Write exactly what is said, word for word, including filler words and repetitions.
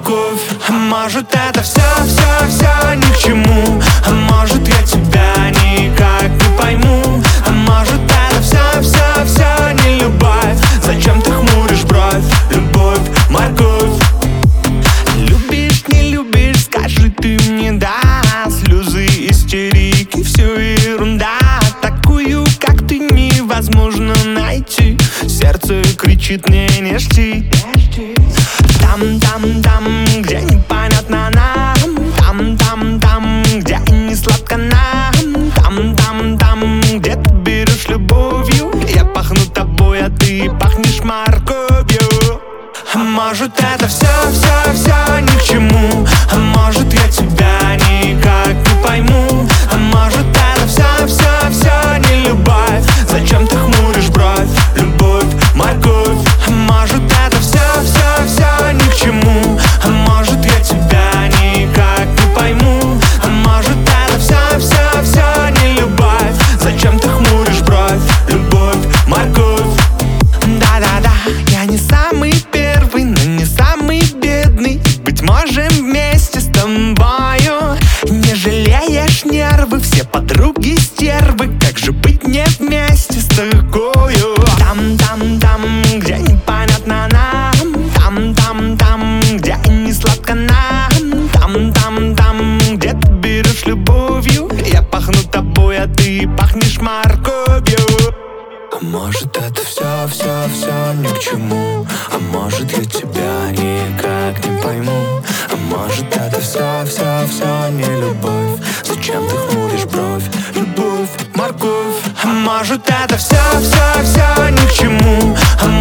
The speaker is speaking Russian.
морковь. А может это все, все, все ни к чему. А может я тебя никак не пойму. А может это все, все, все не любовь. Зачем ты хмуришь бровь? Любовь, морковь. Любишь, не любишь, скажи ты мне да. Слезы, истерики, все ерунда. Такую, как ты, невозможно найти. Сердце кричит мне не жди. Там, там, там, где непонятно нам. Там, там, там, где не сладко нам. Там, там, там, где ты берешь любовью. Я пахну тобой, а ты пахнешь морковью. А может это все, все, все ни к чему. А может я тебя никак не пойму. А может это все, все, все не любовь. Зачем ты хмуришь бровь? Любовь, морковь. А может это все, все, все ни к чему. А может я тебя никак не пойму. А может это все, все, все не любовь. Зачем ты хмуришь бровь? Любовь, морковь. Да-да-да, я не самый первый, но не самый бедный. Быть можем вместе с тобою. Не жалеешь нервы, все подруги стервы. Как же быть не вместе с тобою? Там, там, там, где непонятно нам. Там, там, там, где не сладко нам. Там, там, там, где ты берешь любовью. Я пахну тобой, а ты пахнешь морковью. А может это все, все, все ни к чему. А может я тебя никак не пойму. А может это все, все, все не любовь. Зачем ты хмуришь бровь? Любовь, морковь. А может это все, все, все ни к чему. А